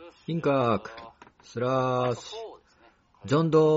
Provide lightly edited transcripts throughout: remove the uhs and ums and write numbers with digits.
インカーク、スラッシュ、ジョンド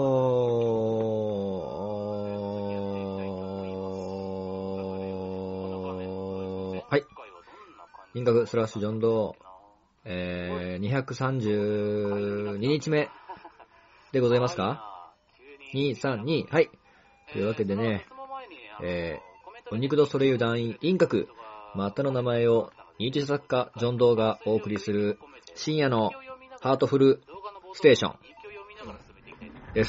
ー。はい。インカーク、スラッシュ、ジョンドー。232日目でございますか ?232。はい。というわけでね、お肉のソレイユ団員、インカク、またの名前を認知作家、ジョンドーがお送りする深夜のハートフルステーションです。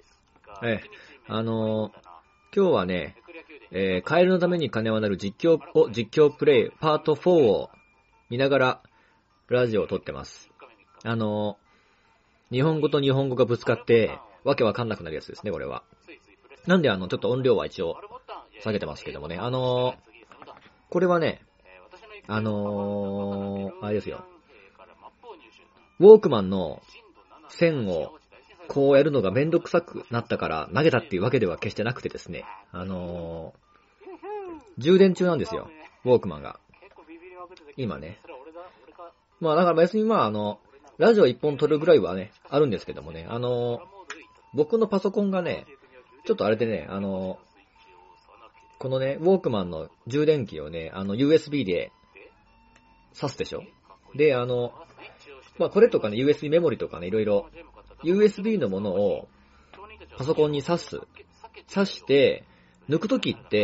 今日はね、カエルのために金はなる実況プレイパート4を見ながらラジオを撮ってます。日本語と日本語がぶつかってわけわかんなくなるやつですね、これは。なんでちょっと音量は一応下げてますけどもね、これはね、あれですよ。ウォークマンの線をこうやるのがめんどくさくなったから投げたっていうわけでは決してなくてですね、充電中なんですよ、ウォークマンが。今ね。まあだから別にラジオ一本撮るぐらいはね、あるんですけどもね、僕のパソコンがね、ちょっとあれでね、このね、ウォークマンの充電器をね、USB で挿すでしょ。で、これとかね、USB メモリとかね、いろいろ、USB のものをパソコンに挿して、抜くときって、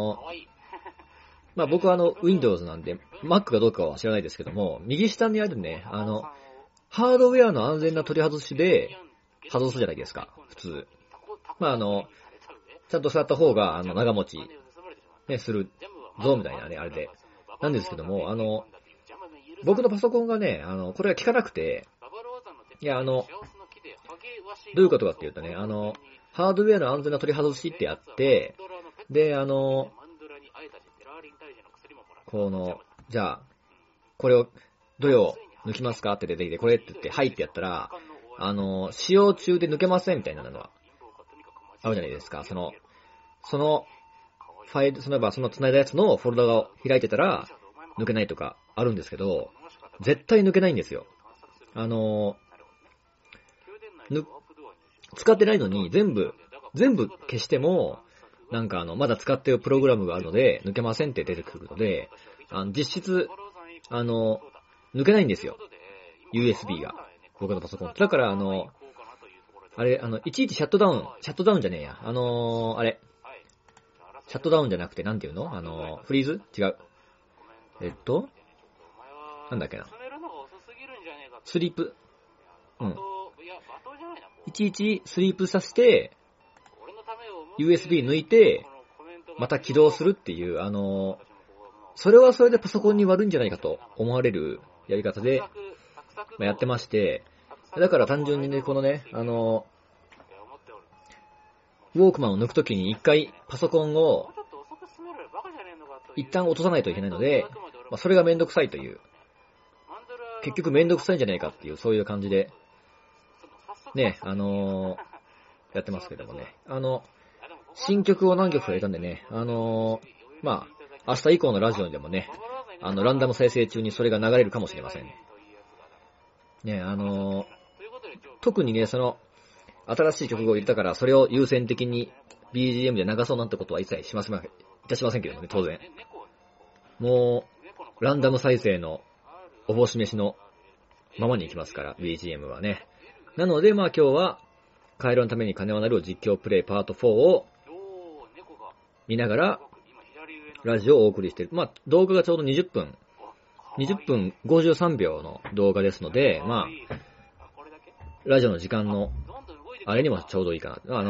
僕はWindows なんで、Mac かどうかは知らないですけども、右下にあるね、ハードウェアの安全な取り外しで、外すじゃないですか、普通。ちゃんと座った方が、長持ち、ね、するぞ、みたいなね、あれで。なんですけども、僕のパソコンがね、これが効かなくて、いや、どういうことかっていうとね、ハードウェアの安全な取り外しってあって、で、じゃあ、これを、どれを抜きますかって出てきて、これって言って、はいってやったら、使用中で抜けませんみたいなのが、あるじゃないですか。そのファイル、その繋いだやつのフォルダが開いてたら、抜けないとかあるんですけど、絶対抜けないんですよ。使ってないのに全部消しても、まだ使ってるプログラムがあるので、抜けませんって出てくるので、実質、抜けないんですよ。USB が。僕のパソコン。だからいちいちシャットダウンじゃねえや。シャットダウンじゃなくて、なんていうのフリーズ違う。なんだっけな。スリープ。いちいちスリープさせて、USB 抜いて、また起動するっていう、それはそれでパソコンに悪いんじゃないかと思われるやり方で、やってまして、だから単純にね、このね、ウォークマンを抜くときに一回パソコンを一旦落とさないといけないので、それがめんどくさいという、結局めんどくさいんじゃないかっていう、そういう感じで、ね、やってますけどもね。新曲を何曲か入れたんでね、明日以降のラジオでもね、ランダム再生中にそれが流れるかもしれません。ね、特にね、新しい曲を入れたから、それを優先的に BGM で流そうなんてことは一切いたしませんけどもね、当然。もう、ランダム再生のおぼし飯のままに行きますから、BGM はね。なので、今日は、カエルのために金はなる実況プレイパート4を見ながら、ラジオをお送りしている。動画がちょうど20分53秒の動画ですので、ラジオの時間の、あれにもちょうどいいかな。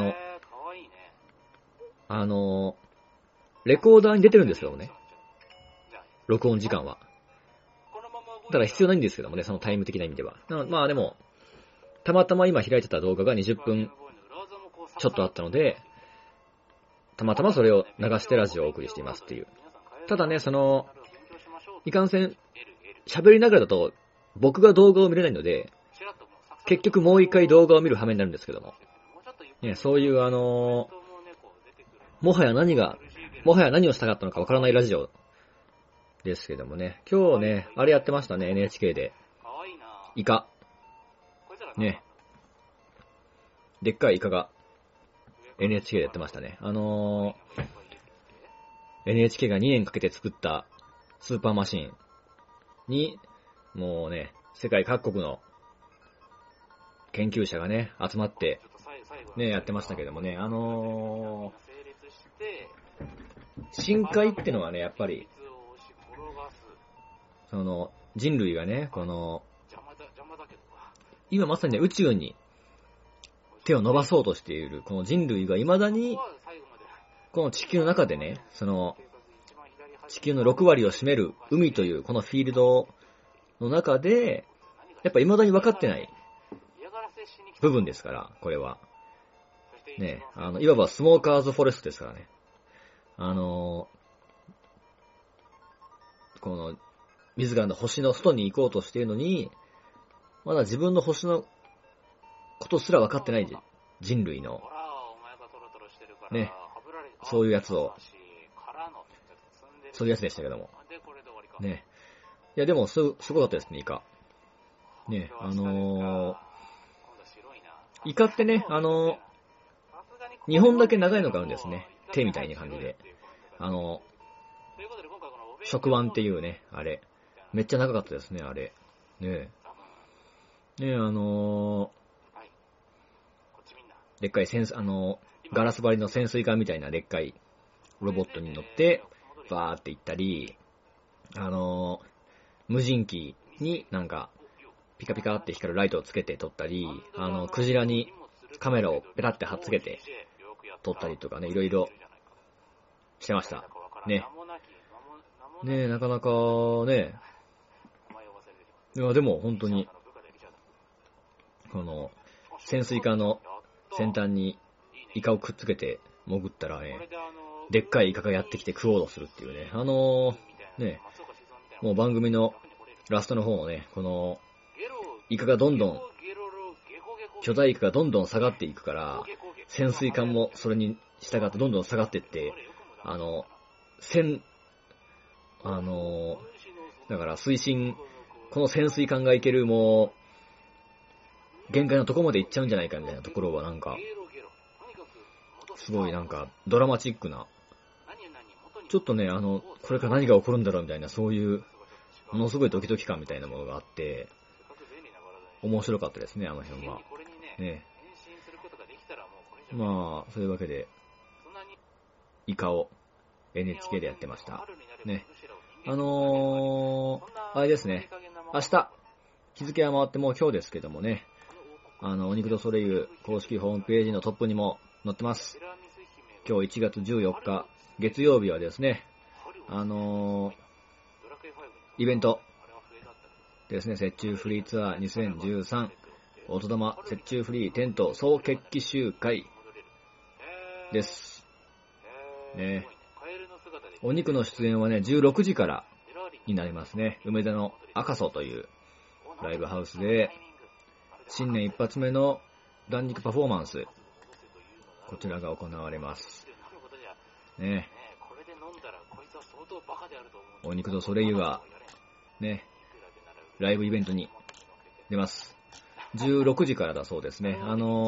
レコーダーに出てるんですよね。録音時間は。だから必要ないんですけどもね、そのタイム的な意味では。でも、たまたま今開いてた動画が20分ちょっとあったので、たまたまそれを流してラジオをお送りしていますっていう。ただね、いかんせん、喋りながらだと、僕が動画を見れないので、結局もう一回動画を見る羽目になるんですけども。ね、そういうもはや何をしたかったのかわからないラジオですけどもね。今日ね、あれやってましたね、NHK で。 イカ。ね。でっかいイカが NHK でやってましたね。NHK が2年かけて作ったスーパーマシンに、もうね、世界各国の研究者がね、集まって、ね、やってましたけどもね、深海ってのはね、やっぱり、人類がね、今まさにね、宇宙に手を伸ばそうとしている、この人類が未だに、この地球の中でね、地球の6割を占める海というこのフィールドの中で、やっぱ未だに分かってない部分ですから、これは。ね、いわばスモーカーズフォレストですからね。この、自らの星の外に行こうとしているのに、まだ自分の星のことすら分かってない人類の、ね、そういうやつでしたけども。ね。いや、でも、すごかったですね、イカ。ね、イカってね、2本だけ長いのがあるんですね。手みたいな感じで。触腕っていうね、あれ。めっちゃ長かったですね、あれ。ねえ。ねえ、でっかいガラス張りの潜水艦みたいなでっかいロボットに乗って、バーって行ったり、無人機になんか、ピカピカって光るライトをつけて撮ったり、クジラにカメラをペタって貼っつけて撮ったりとかね、いろいろしてました。ね。ねえ、なかなかね、いや、でも本当に、潜水艦の先端にイカをくっつけて潜ったらね、でっかいイカがやってきて食おうとするっていうね、ね、もう番組のラストの方のね、イカがどんどん、巨大イカがどんどん下がっていくから、潜水艦もそれに従ってどんどん下がっていって、だからこの潜水艦が行けるもう、限界のとこまで行っちゃうんじゃないかみたいなところはなんか、すごいなんかドラマチックな、ちょっとね、これから何が起こるんだろうみたいな、そういう、ものすごいドキドキ感みたいなものがあって、面白かったですね、あの辺は。ね。まあ、そういうわけで、イカを NHK でやってました。ね。あれですね。明日、日付は回ってもう今日ですけどもね。お肉とソレイユ公式ホームページのトップにも載ってます。今日1月14日、月曜日はですね、イベントですね、雪中フリーツアー2013、音玉雪中フリーテント総決起集会です。ね。お肉の出演はね、16時からになりますね。梅田の赤楚というライブハウスで、新年一発目の弾肉パフォーマンス、こちらが行われます。ね。お肉とソレイユが、ね、ライブイベントに出ます。16時からだそうですね。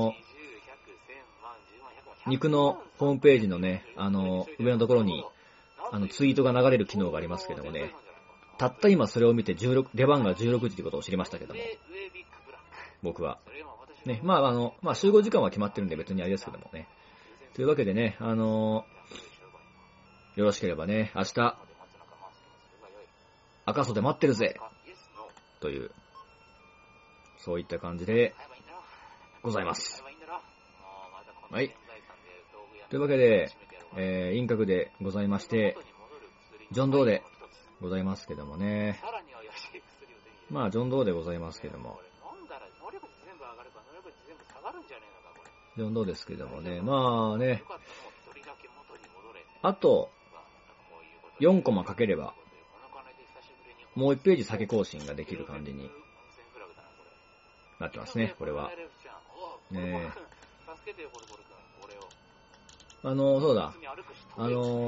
肉のホームページのね、上のところに、ツイートが流れる機能がありますけどもね、たった今それを見て出番が16時ということを知りましたけども、僕は。ね、まあ集合時間は決まってるんで別にあれですけどもね。というわけでね、よろしければね、明日、赤楚で待ってるぜという、そういった感じで、ございます。はい。というわけで、陰角でございまして、ジョンドーでございますけどもね。まあ、ジョンドーでございますけども。ジョンドーですけどもね。まあね、あと、4コマかければ、もう1ページ先更新ができる感じになってますね、これは。ねえ。そうだ。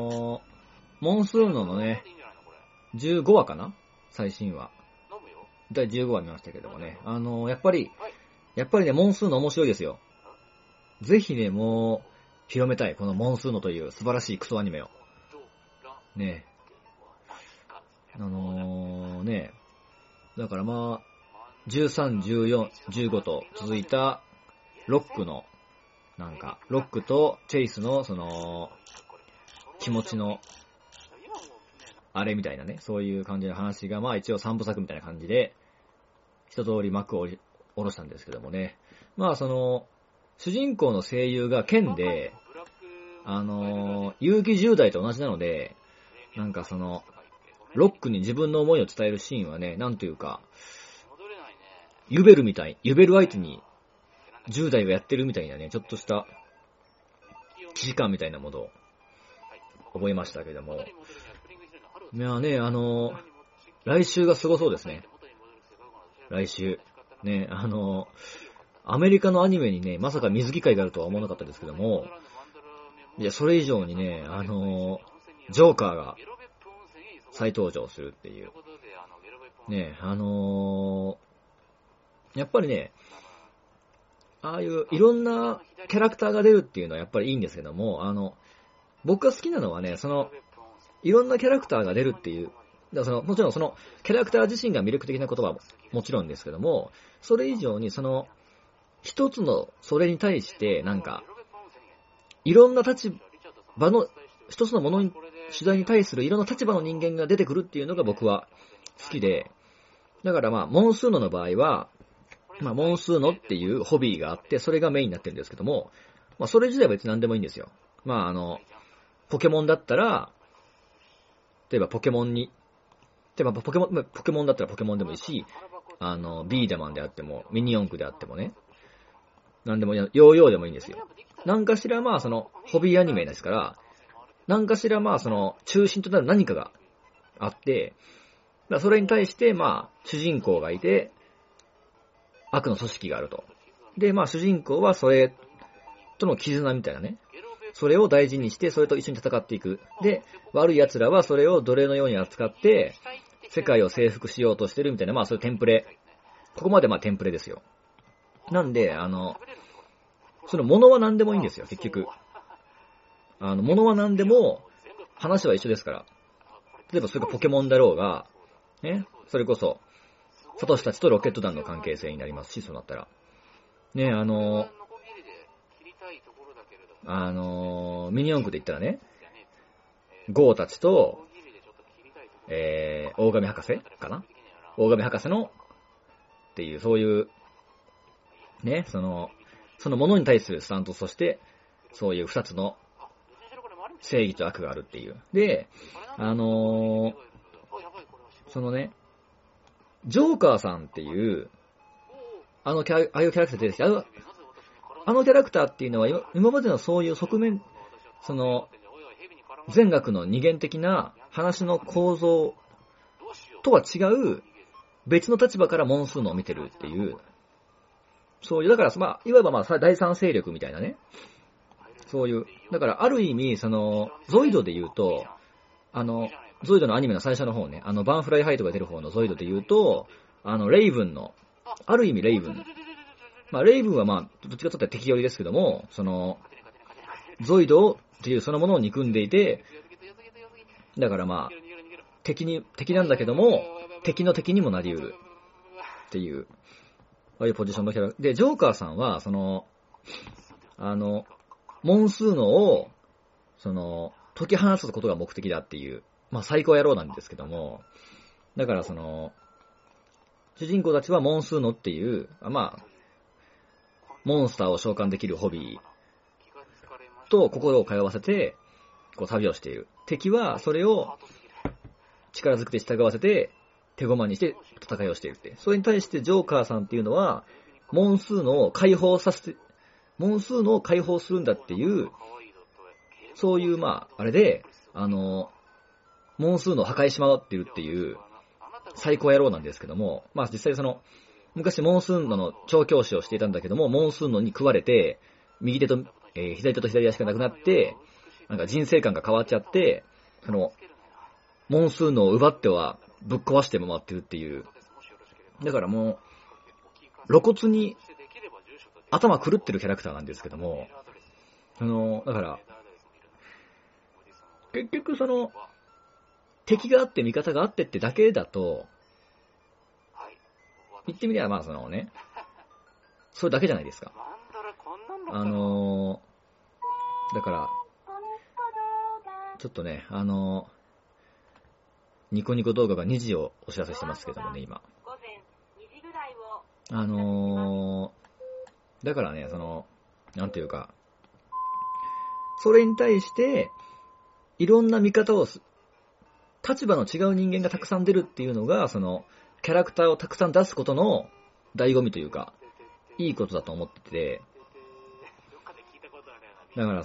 モンスーノのね、15話かな最新話。 第15話見ましたけどもね。やっぱりね、モンスーノ面白いですよ。ぜひね、もう、広めたい。このモンスーノという素晴らしいクソアニメを。ね。ね。だからまあ、13、14、15と続いた、ロックとチェイスの、気持ちの、あれみたいなね、そういう感じの話が、まあ一応3部作みたいな感じで、一通り幕を下ろしたんですけどもね。まあ主人公の声優が剣で、結城10代と同じなので、なんかロックに自分の思いを伝えるシーンはね、なんというか、ユベル相手に10代がやってるみたいなね、ちょっとした既視感みたいなものを覚えましたけども。いやね、来週がすごそうですね。来週。ね、アメリカのアニメにね、まさか水着会があるとは思わなかったですけども、いや、それ以上にね、ジョーカーが再登場するっていう。ね、やっぱりね、ああいういろんなキャラクターが出るっていうのはやっぱりいいんですけども、僕が好きなのはね、いろんなキャラクターが出るっていう、だからもちろんキャラクター自身が魅力的なことはもちろんですけども、それ以上に一つのそれに対してなんか、いろんな立場の、一つのものに、取材に対するいろんな立場の人間が出てくるっていうのが僕は好きで、だからまあ、モンスーノの場合は、まあ、モンスーノっていうホビーがあって、それがメインになってるんですけども、まあ、それ自体は別に何でもいいんですよ。まあ、ポケモンだったら、例えばポケモンだったらポケモンでもいいし、ビーダマンであっても、ミニ四駆であってもね、何でも、ヨーヨーでもいいんですよ。何かしらまあ、ホビーアニメですから、何かしらまあ、中心となる何かがあって、それに対して、まあ、主人公がいて、悪の組織があると。で、まあ、主人公はそれとの絆みたいなね。それを大事にして、それと一緒に戦っていく。で、悪い奴らはそれを奴隷のように扱って、世界を征服しようとしてるみたいな、まあ、そういうテンプレ。ここまでまあ、テンプレですよ。なんで、物は何でもいいんですよ、結局。物は何でも、話は一緒ですから。例えばそれがポケモンだろうが、ね、それこそ、サトシたちとロケット団の関係性になりますし、そうなったら。ね、ミニ四駆で言ったらね、ゴーたちと、大神博士かな？大神博士の、っていう、そういう、ね、そのものに対するスタントとして、そういう二つの正義と悪があるっていう。で、ジョーカーさんっていう、ああいうキャラクター出てきて、あのキャラクターっていうのは今までのそういう側面、善悪の二元的な話の構造とは違う別の立場からモンスーノを見てるっていう、そういう、だからまあ、いわばまあ第三勢力みたいなね、そういう、だからある意味、ゾイドで言うと、ゾイドのアニメの最初の方ね、バンフライハイトが出る方のゾイドで言うと、レイブンの、ある意味レイブン。まあ、レイブンはまあ、どっちかというと敵寄りですけども、ゾイドっていうそのものを憎んでいて、だからまあ、敵なんだけども、敵の敵にもなり得る。っていう、ああいうポジションのキャラ。で、ジョーカーさんは、モンスーノを、解き放つことが目的だっていう、まあ、最高野郎なんですけども、だから主人公たちはモンスーノっていう、まあ、モンスターを召喚できるホビーと心を通わせて、こう旅をしている。敵はそれを力ずくで従わせて、手駒にして戦いをしているって。それに対してジョーカーさんっていうのは、モンスーノを解放するんだっていう、そういう、まあ、あれで、モンスーノを破壊しまっているっていう、最高野郎なんですけども、まあ実際昔モンスーノの調教師をしていたんだけども、モンスーノに食われて、右手と、左手と左足がなくなって、なんか人生観が変わっちゃって、モンスーノを奪ってはぶっ壊して回ってるっていう、 だからもう、露骨に頭狂ってるキャラクターなんですけども、だから、結局敵があって味方があってってだけだと、言ってみればまあそれだけじゃないですか。だから、ちょっとね、ニコニコ動画が2時をお知らせしてますけどもね、今。だからね、なんていうか、それに対して、いろんな見方を、立場の違う人間がたくさん出るっていうのが、キャラクターをたくさん出すことの醍醐味というか、いいことだと思ってて、だから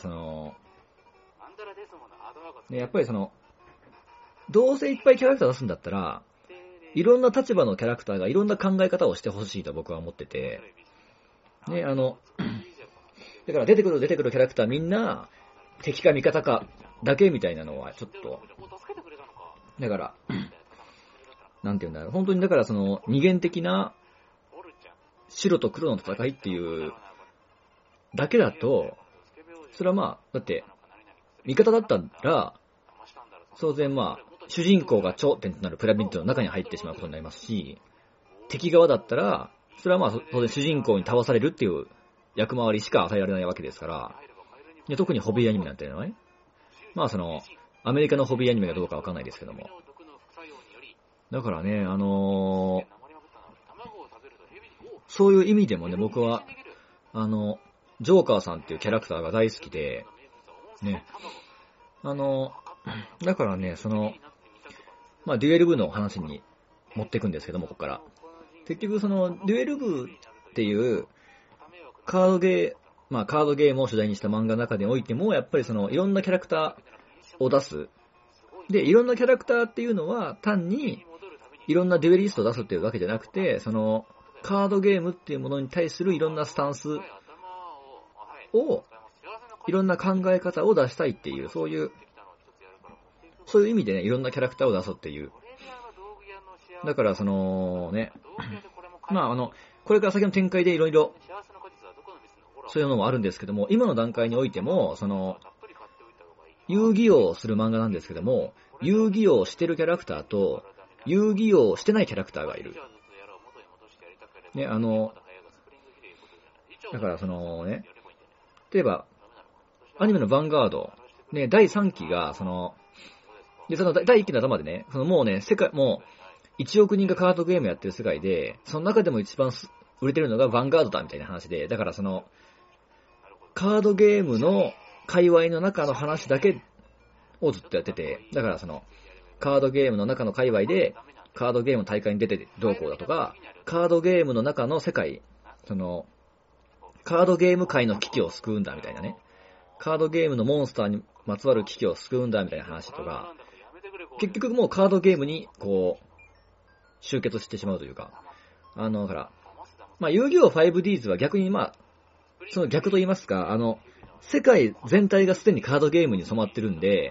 ね、やっぱりどうせいっぱいキャラクター出すんだったら、いろんな立場のキャラクターがいろんな考え方をしてほしいと僕は思ってて、ね、だから出てくるキャラクターみんな、敵か味方かだけみたいなのはちょっと、だから、なんていうんだろう、本当にだから二元的な白と黒の戦いっていうだけだと、それはまあ、だって、味方だったら、当然まあ、主人公が頂点となるピラミッドの中に入ってしまうことになりますし、敵側だったら、それはまあ、当然主人公に倒されるっていう役回りしか与えられないわけですから、で特にホビーアニメなんていうのはね、まあアメリカのホビーアニメがどうかわかんないですけども。だからね、そういう意味でもね、僕は、ジョーカーさんっていうキャラクターが大好きで、ね、だからね、まあ、デュエル部の話に持っていくんですけども、ここから。結局デュエル部っていうカードゲームを主題にした漫画の中でおいても、やっぱりいろんなキャラクターを出す。で、いろんなキャラクターっていうのは単にいろんなデュエリストを出すっていうわけじゃなくて、カードゲームっていうものに対するいろんなスタンスを、いろんな考え方を出したいっていう、そういう意味でね、いろんなキャラクターを出すっていう。だからね、まあこれから先の展開でいろいろ、そういうのもあるんですけども、今の段階においても、遊戯王をする漫画なんですけども、遊戯王をしてるキャラクターと、遊戯王をしてないキャラクターがいる。ね、だからね、例えば、アニメのヴァンガード、ね、第3期が、で、第1期の頭でね、もうね、もう、1億人がカードゲームやってる世界で、その中でも一番売れてるのがヴァンガードだみたいな話で、だからカードゲームの界隈の中の話だけをずっとやってて、だからカードゲームの中の界隈で、カードゲームの大会に出てどうこうだとか、カードゲームの中の世界、カードゲーム界の危機を救うんだみたいなね、カードゲームのモンスターにまつわる危機を救うんだみたいな話とか、結局もうカードゲームにこう、集結してしまうというか、だから、まあ、遊戯王 5Ds は逆にまあ、その逆と言いますか、世界全体がすでにカードゲームに染まってるんで、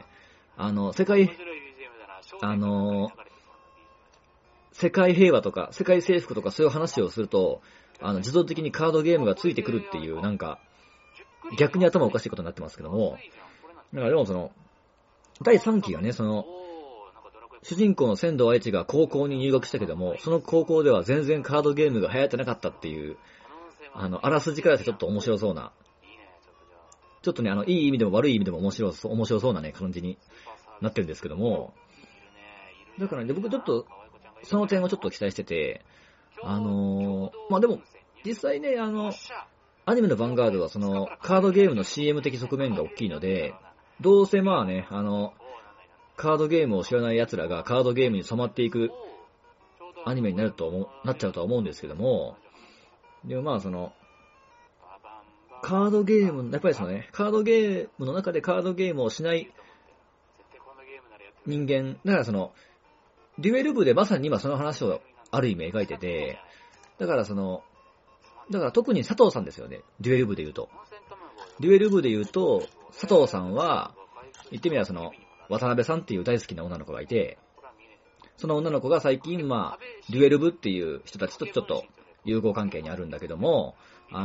世界平和とか、世界征服とかそういう話をすると、自動的にカードゲームがついてくるっていう、なんか、逆に頭おかしいことになってますけども、だからでも第3期がね、主人公の仙道愛知が高校に入学したけども、その高校では全然カードゲームが流行ってなかったっていう、あらすじからしてちょっと面白そうな、ちょっとね、いい意味でも悪い意味でも面白そうなね、感じになってるんですけども、だからね、僕ちょっと、その点をちょっと期待してて、まあ、でも、実際ね、アニメのヴァンガードはカードゲームの CM 的側面が大きいので、どうせまあね、カードゲームを知らない奴らがカードゲームに染まっていくアニメになっちゃうとは思うんですけども、でもまあカードゲーム、やっぱりカードゲームの中でカードゲームをしない人間、だからデュエル部でまさに今その話をある意味描いてて、だから特に佐藤さんですよね、デュエル部で言うと。デュエル部で言うと、佐藤さんは、言ってみれば渡辺さんっていう大好きな女の子がいて、 その女の子が最近、まあ、デュエル部っていう人たちとちょっと友好関係にあるんだけども、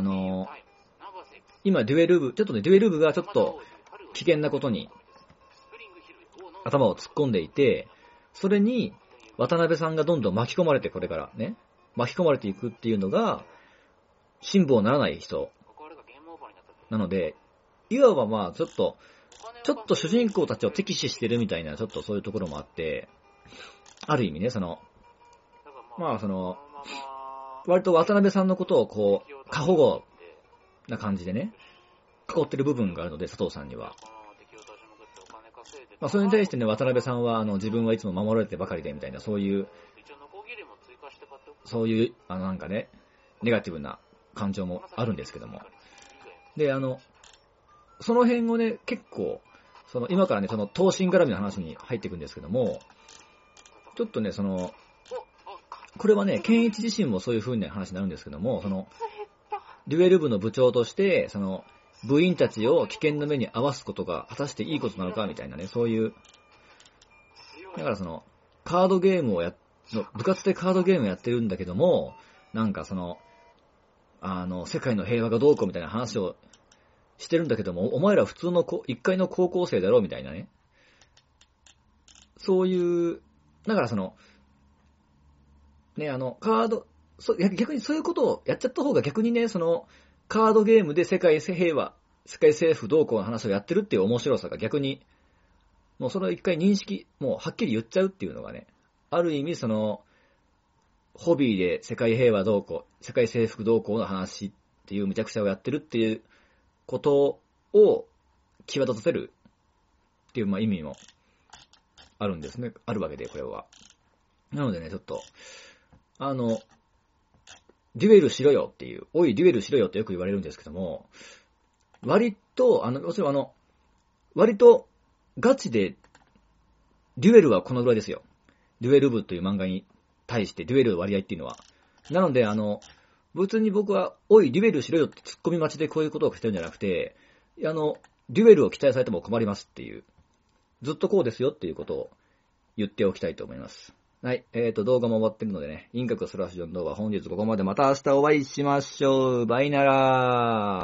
今デュエル部、ちょっとね、デュエル部がちょっと危険なことに頭を突っ込んでいて、それに渡辺さんがどんどん巻き込まれて、これからね、巻き込まれていくっていうのが、辛抱ならない人なので、いわばまあ、ちょっと主人公たちを敵視してるみたいな、ちょっとそういうところもあって、ある意味ね、割と渡辺さんのことをこう、過保護な感じでね、囲ってる部分があるので、佐藤さんには。まあ、それに対してね、渡辺さんは、自分はいつも守られてばかりで、みたいな、そういう、なんかね、ネガティブな感情もあるんですけども。で、その辺をね、結構、今からね、その、闘神絡みの話に入っていくんですけども、ちょっとね、これはね、健一自身もそういう風な話になるんですけども、デュエル部の部長として、部員たちを危険な目に遭わすことが果たしていいことなのかみたいなね、そういう、だからカードゲームを部活でカードゲームやってるんだけども、なんか世界の平和がどうこうみたいな話をしてるんだけども、お前ら普通の一回の高校生だろみたいなね。そういう、だからね、カード、逆にそういうことをやっちゃった方が逆にね、カードゲームで世界平和、世界政府同行の話をやってるっていう面白さが逆に、もうそれを一回認識、もうはっきり言っちゃうっていうのがね、ある意味ホビーで世界平和同行、世界征服同行の話っていう無茶苦茶をやってるっていうことを際立たせるっていう、まあ、意味もあるんですね。あるわけで、これは。なのでね、ちょっと、デュエルしろよっていう、おい、デュエルしろよってよく言われるんですけども、割と、割と、ガチで、デュエルはこのぐらいですよ。デュエル部という漫画に対してデュエルの割合っていうのは。なので、別に僕は、おい、デュエルしろよって突っ込み待ちでこういうことをしてるんじゃなくて、デュエルを期待されても困りますっていう、ずっとこうですよっていうことを言っておきたいと思います。はい。動画も終わってるのでね、インカクスラッシュ4動画本日ここまで、また明日お会いしましょう。バイナラー。